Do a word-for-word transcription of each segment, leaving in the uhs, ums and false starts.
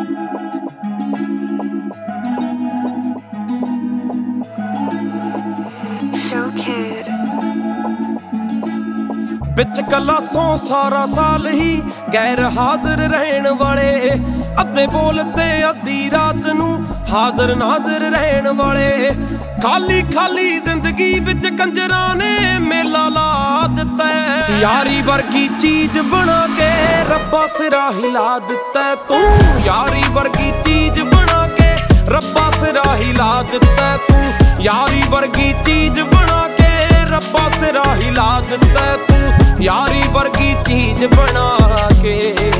बिच कलासों सारा साल ही गैर हाजिर रहन वाले, अद्धे बोलते अद्धी रात नू हाजिर नाजिर रहन वाले। खाली खाली जिंदगी बिच कंजरां ने मेला ला दिता है। यारी वर्गी चीज बना के रब्बा सिरा हिला दिता है। तू यारी वर्गी चीज बना के रब्बा सिरा हिला दिता है। तू यारी वर्गी चीज बना के रब्बा सिरा हिला दिता है। तू यारी वर्गी चीज बना के।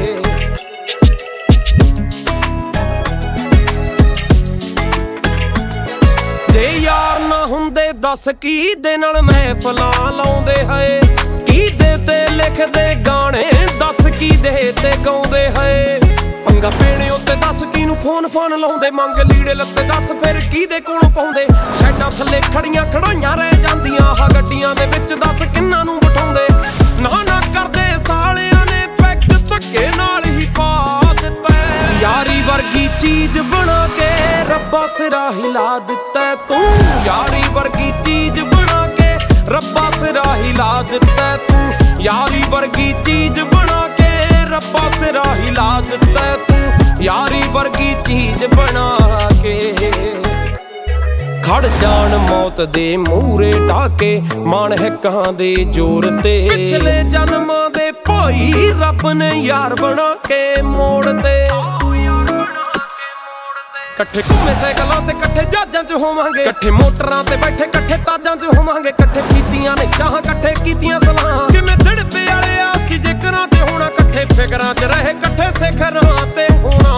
जे यार ना हुंदे दस की दे नाल महफिलां लाउंदे है। की दे ते लिखदे गाने दस की दे ते गाउंदे है। पंगा पेणे उत्ते दस किनू फोन फोन लाउंदे। मंग लीड़े लत्ते दस फिर की दे कोलों पाउंदे। शैडां थल्ले खड़ियां खड़ोइयां रह जांदियां। आह गड्डियां दे विच दस किन्ना नू बिठाउंदे। ना ना करदे सालियां ने पैग धक्के नाल ही पा दिता है। यारी वर्गी चीज बना के रब्बा सिरा हिला दिता है। तू यारी वर्गी चीज बना के रब्बा सिरा हिला दिता है। तू यारी वर्गी चीज बना के रब्बा सिरा हिला दिता है। तू यारी वर्गी चीज बना के। खड़ जान मौत दे मूरे डाके मान हिक्कां दे जोर ते। पिछले जन्मां दे भाई रब ने यार बना के मोड़ ते। कट्ठे घूमे साइकलां ते कट्ठे जहाजां च होवांगे। कट्ठे मोटरां ते बैठे कट्ठे ताजां च होवांगे। कट्ठे कीतियां ने चाहां कट्ठे कीतियां सलाहां। किवें दड़पे वाले आसी जिकरां ते होना। कट्ठे फिकरां च रहे कट्ठे सिखरां ते होना।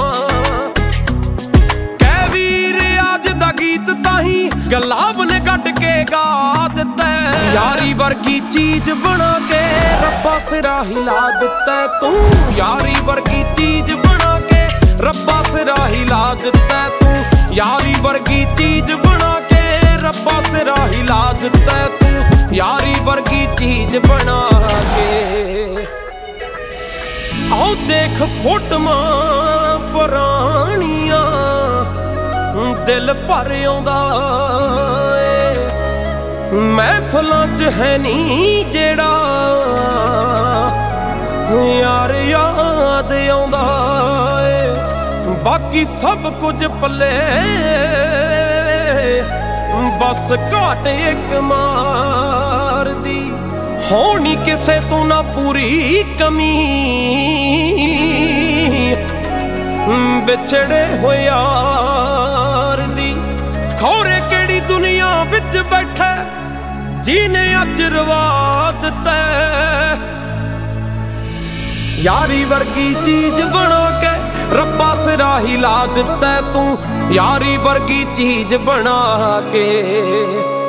कै वीर अज दा गीत ताही गुलाब ने गड्ड के गा दिता है। यारी वर्गी चीज बना के रब्बा सिरा हिला दिता है। तू यारी वर्गी चीज बना के रब्बा सिरा हिला दिता है। तू यारी वर्गी चीज बना के रब्बा सिरा हिला दिता है। तू यारी वर्गी चीज बना के। आओ देख फोटोआं पुरानियां दिल भर आउंदा ए। महफिलां च है नी जेड़ा यार याद आउंदा ए। बाकी सब कुछ पल्ले बस घाट एक मार दी। होनी किसे तो ना पूरी कमी बिछड़े हो यार दी। खौरे केड़ी दुनिया बिच बैठे जीने अज रवा दिता है। यारी वर्गी चीज बना के रब्बा सिरा हिला दिता है। तू यारी वर्गी चीज बना के।